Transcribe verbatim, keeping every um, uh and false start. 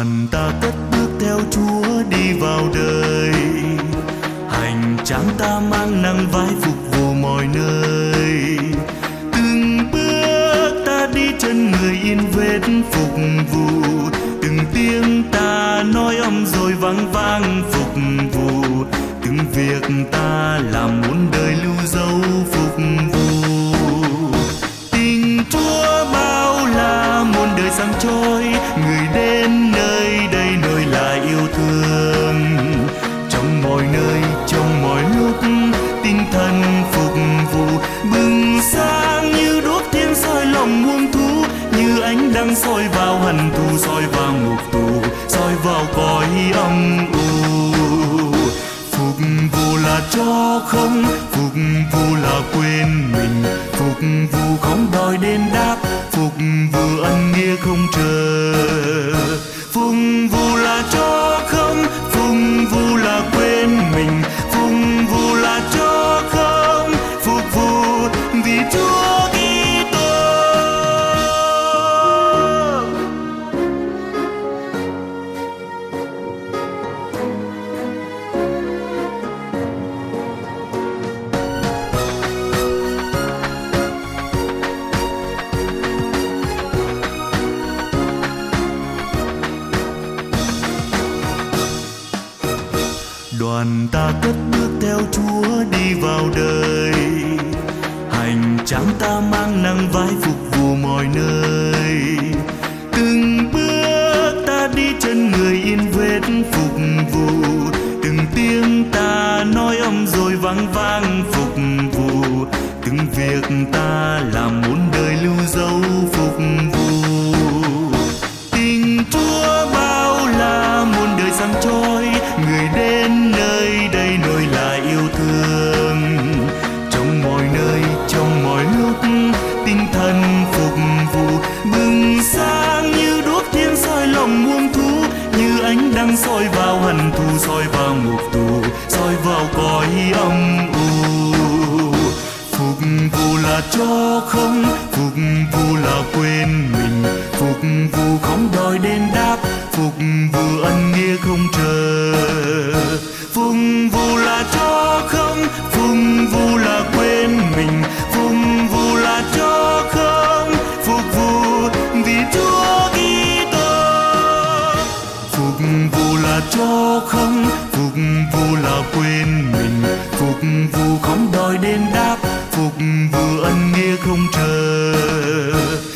Đoàn ta cất bước theo Chúa đi vào đời, hành trang ta mang nắng vái phục vụ mọi nơi. Từng bước ta đi chân người yên vết phục vụ, từng tiếng ta nói âm rồi vang vang phục vụ, từng việc ta làm muôn đời lưu dấu phục vụ. Tình Chúa bao la muôn đời sáng trôi, người đến nơi đây nối lại yêu thương. Trong mọi nơi, trong mọi lúc, tinh thần phục vụ bừng sáng như đuốc thiên soi lòng muôn thú, như ánh đăng soi vào hằn thù, soi vào ngục tù, soi vào cõi âm u. Phục vụ là cho không, phục vụ là quên mình, phục vụ không đòi đền đáp, phục vụ ân nghĩa không chờ. Phục vụ là cho không, phục vụ là quên mình, phục vụ là cho không, phục vụ vì Chúa Kitô. Đoàn ta cất bước theo Chúa đi vào đời, hành trang ta mang nắng vái phục vụ mọi nơi. Từng bước ta đi chân người yên vết phục vụ, từng tiếng ta nói âm rồi vang vang phục vụ, từng việc ta làm muôn đời lưu dấu phục vụ. Tình Chúa bao la muôn đời sáng trôi, người đến nơi đây nối lại yêu thương. Trong mọi nơi, trong mọi lúc, tinh thần phục vụ bừng sáng như đuốc thiên soi lòng muôn thú, như ánh đăng soi vào hằn thù, soi vào ngục tù, soi vào cõi âm u. Phục vụ là cho không, phục vụ là quên mình, phục vụ không đòi đền đáp, phục vụ ân nghĩa không chờ. Phục vụ là cho không, phục vụ là quên mình, phục vụ là cho không, phục vụ vì Chúa Kitô. Phục vụ là cho không, phục vụ là quên mình, phục vụ không đòi đền đáp, phục vụ ân nghĩa không chờ.